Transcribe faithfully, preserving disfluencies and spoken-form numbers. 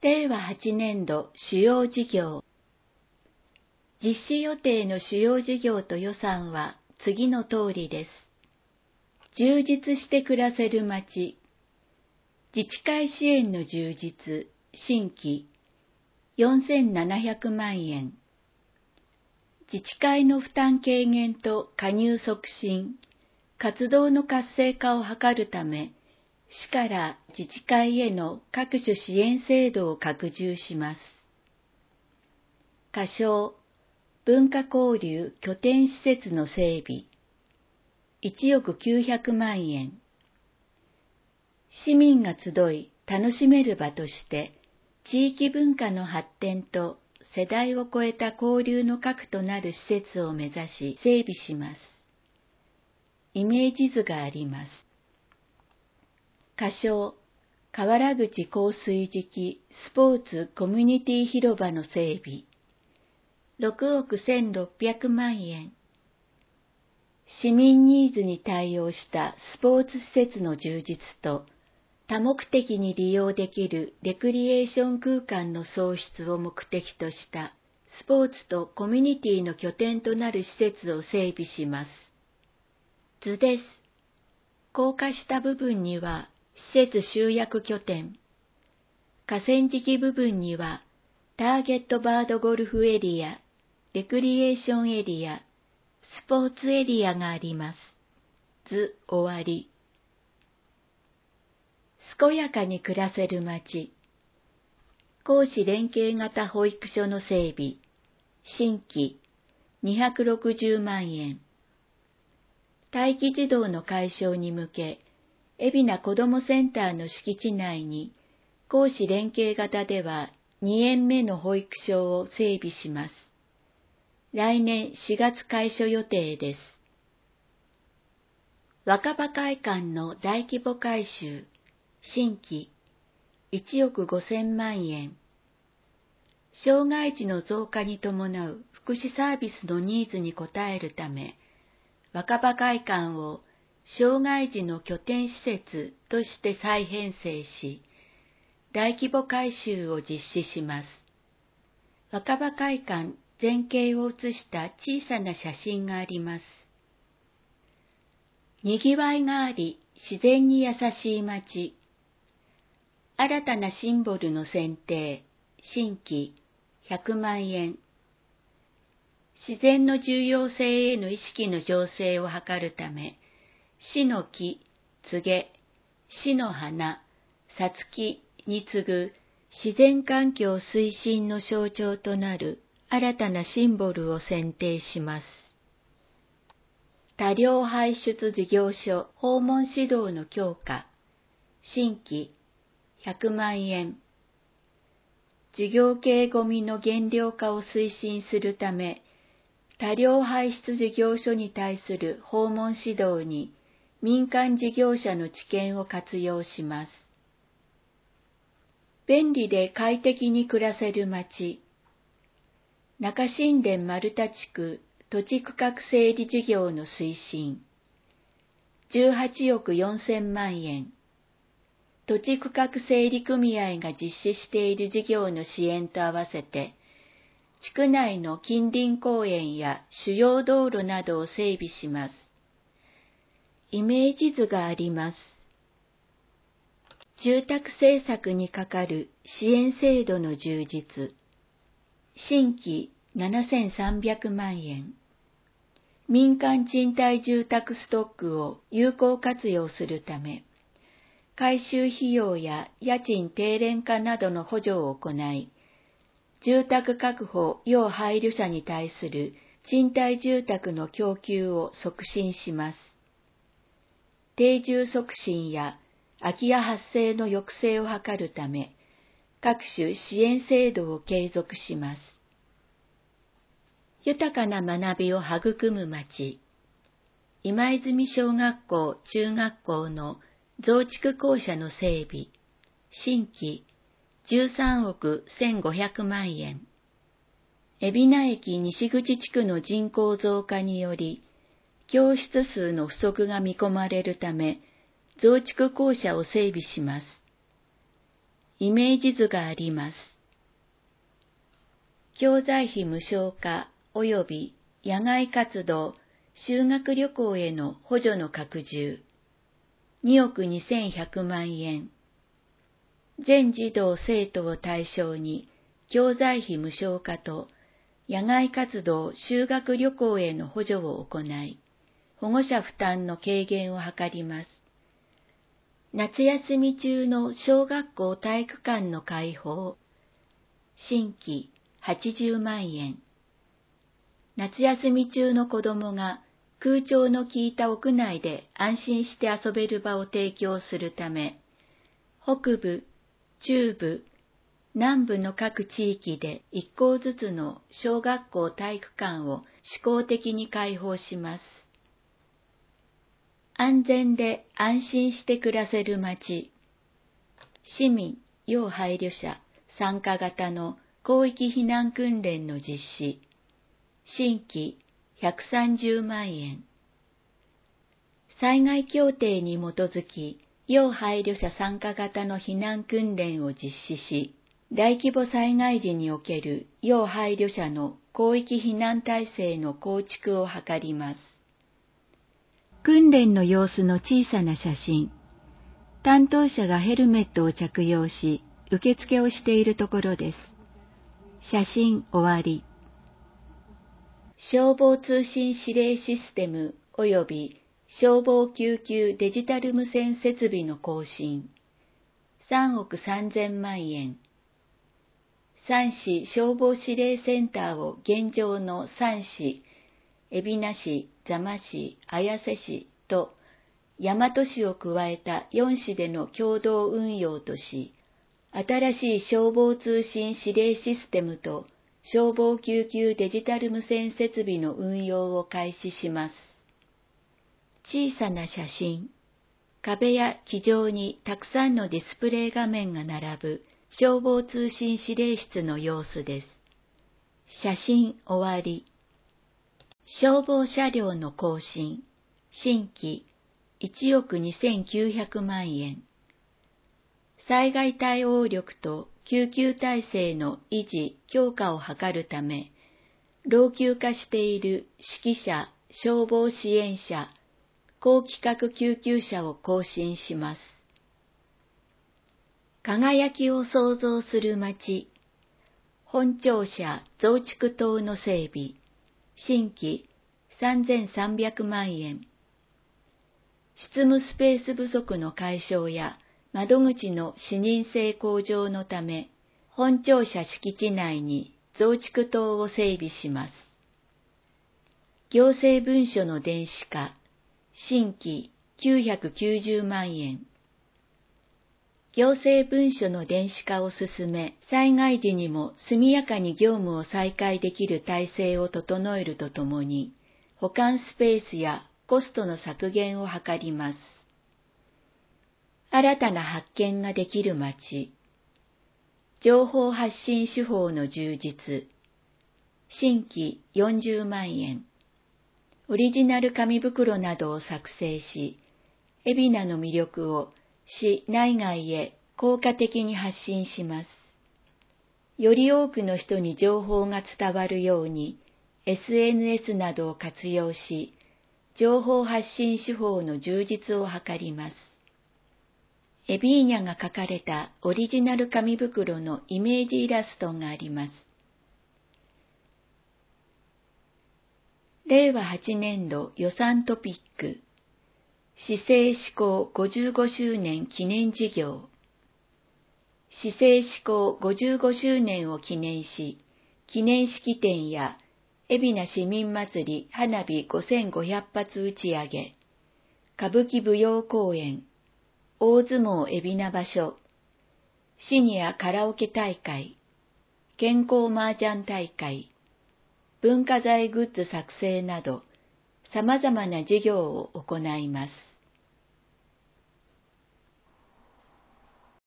れいわはちねんど主要事業。実施予定の主要事業と予算は次の通りです。充実して暮らせる街。自治会支援の充実、新規、よんせんななひゃくまんえん。自治会の負担軽減と加入促進、活動の活性化を図るため、市から自治会への各種支援制度を拡充します。仮称、文化交流拠点施設の整備、いちおくきゅうひゃくまんえん。市民が集い楽しめる場として、地域文化の発展と世代を超えた交流の核となる施設を目指し整備します。イメージ図があります。仮称、河原口香水敷スポーツコミュニティ広場の整備、ろくおくせんろっぴゃくまんえん。市民ニーズに対応したスポーツ施設の充実と、多目的に利用できるレクリエーション空間の創出を目的としたスポーツとコミュニティの拠点となる施設を整備します。図です。高架下部分には施設集約拠点、河川敷部分にはターゲットバードゴルフエリア、レクリエーションエリア、スポーツエリアがあります。図終わり。健やかに暮らせる街。公私連携型保育所の整備。新規にひゃくろくじゅうまんえん。待機児童の解消に向け、海老名こどもセンターの敷地内に、公私連携型ではにえんめの保育所を整備します。来年しがつ開所予定です。若葉会館の大規模改修。新規いちおくごせんまんえん。障害児の増加に伴う福祉サービスのニーズに応えるため、若葉会館を障害児の拠点施設として再編成し、大規模改修を実施します。若葉会館全景を写した小さな写真があります。にぎわいがあり、自然に優しい街。新たなシンボルの選定、新規ひゃくまんえん。自然の重要性への意識の醸成を図るため、市の木、つげ、市の花、さつきに次ぐ自然環境推進の象徴となる新たなシンボルを選定します。多量排出事業所訪問指導の強化、新規ひゃくまんえん。事業系ごみの減量化を推進するため、多量排出事業所に対する訪問指導に民間事業者の知見を活用します。便利で快適に暮らせる街。中新田丸太地区土地区画整理事業の推進。じゅうはちおくよんせんまんえん。土地区画整理組合が実施している事業の支援と合わせて、地区内の近隣公園や主要道路などを整備します。イメージ図があります。住宅政策にかかる支援制度の充実。新規ななせんさんびゃくまんえん。民間賃貸住宅ストックを有効活用するため、改修費用や家賃低廉化などの補助を行い、住宅確保要配慮者に対する賃貸住宅の供給を促進します。定住促進や空き家発生の抑制を図るため、各種支援制度を継続します。豊かな学びを育む街。今泉小学校・中学校の増築校舎の整備。新規じゅうさんおくせんごひゃくまんえん。海老名駅西口地区の人口増加により、教室数の不足が見込まれるため、増築校舎を整備します。 イメージ図があります。教材費無償化及び野外活動、修学旅行への補助の拡充、におくにせんひゃくまんえん。全児童生徒を対象に教材費無償化と野外活動、修学旅行への補助を行い、保護者負担の軽減を図ります。夏休み中の小学校体育館の開放、新規はちじゅうまんえん。夏休み中の子どもが空調の効いた屋内で安心して遊べる場を提供するため、北部、中部、南部の各地域でいっ校ずつの小学校体育館を試行的に開放します。安全で安心して暮らせる街、市民、要配慮者、参加型の広域避難訓練の実施、新規ひゃくさんじゅうまんえん。災害協定に基づき、要配慮者参加型の避難訓練を実施し、大規模災害時における要配慮者の広域避難体制の構築を図ります。訓練の様子の小さな写真。担当者がヘルメットを着用し、受付をしているところです。写真終わり。消防通信指令システム及び消防救急デジタル無線設備の更新、さんおくさんぜんまんえん。三市消防指令センターを現状の三市、海老名市、座間市、綾瀬市と大和市を加えたよん市での共同運用とし、新しい消防通信指令システムと消防救急デジタル無線設備の運用を開始します。小さな写真。壁や機上にたくさんのディスプレイ画面が並ぶ消防通信指令室の様子です。写真終わり。消防車両の更新。新規いちおくにせんきゅうひゃくまんえん。災害対応力と救急体制の維持・強化を図るため、老朽化している指揮車、消防支援車、高規格救急車を更新します。輝きを創造する街、本庁舎増築棟の整備、新規さんぜんさんびゃくまんえん。執務スペース不足の解消や窓口の視認性向上のため、本庁舎敷地内に増築棟を整備します。行政文書の電子化、新規きゅうひゃくきゅうじゅうまんえん。行政文書の電子化を進め、災害時にも速やかに業務を再開できる体制を整えるとともに、保管スペースやコストの削減を図ります。新たな発見ができる街。情報発信手法の充実。新規よんじゅうまんえん。オリジナル紙袋などを作成し、海老名の魅力を市内外へ効果的に発信します。より多くの人に情報が伝わるように、エスエヌエス などを活用し、情報発信手法の充実を図ります。エビーニャが描かれたオリジナル紙袋のイメージイラストがあります。れいわはちねんど予算トピック、市政施行ごじゅうごしゅうねん記念事業。市政施行ごじゅうごしゅうねんを記念し、記念式典や海老名市民祭り花火ごせんごひゃくぱつ打ち上げ、歌舞伎舞踊公演、大相撲海老名場所、シニアカラオケ大会、健康麻雀大会、文化財グッズ作成など、様々な事業を行います。